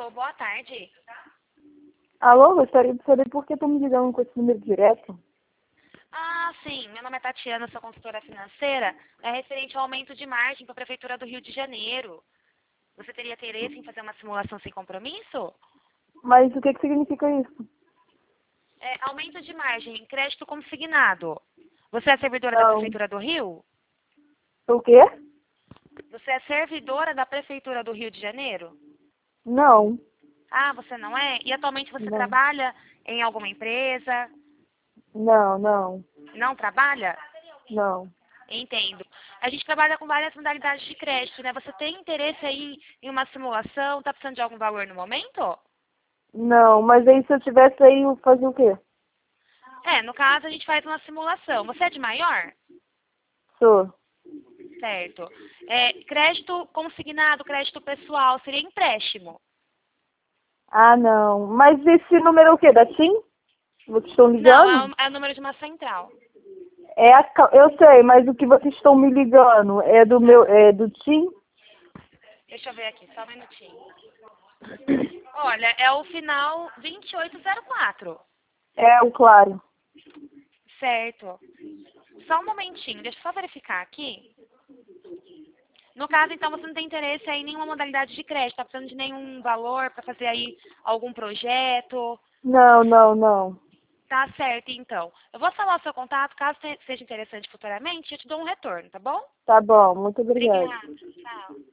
Alô, boa tarde. Alô, gostaria de saber por que estão me ligando com esse número direto? Ah, sim. Meu nome é Tatiana, sou consultora financeira. É referente ao aumento de margem para a Prefeitura do Rio de Janeiro. Você teria interesse em fazer uma simulação sem compromisso? Mas o que significa isso? É, aumento de margem, crédito consignado. Você é servidora da Não. Prefeitura do Rio? O quê? Você é servidora da Prefeitura do Rio de Janeiro? Não. Ah, você não é? E atualmente você Não. trabalha em alguma empresa? Não, não. Não trabalha? Não. Entendo. A gente trabalha com várias modalidades de crédito, né? Você tem interesse aí em uma simulação? Está precisando de algum valor no momento? Não, mas aí se eu tivesse aí, eu fazia o quê? É, no caso a gente faz uma simulação. Você é de maior? Sou. Certo. É, crédito consignado, crédito pessoal, seria empréstimo. Ah, não. Mas esse número é o quê? Da TIM? Vocês estão Não, ligando? é o número de uma central. Eu sei, mas o que vocês estão me ligando é do Tá. meu, é do TIM? Deixa eu ver aqui, só um minutinho. Olha, é o final 2804. É o Claro. Certo. Só um momentinho, deixa eu só verificar aqui. No caso, então, você não tem interesse aí em nenhuma modalidade de crédito, tá precisando de nenhum valor para fazer aí algum projeto. Não, não, não. Tá certo, então. Eu vou falar o seu contato, caso seja interessante futuramente, eu te dou um retorno, tá bom? Tá bom, muito obrigada. Obrigada. Tchau.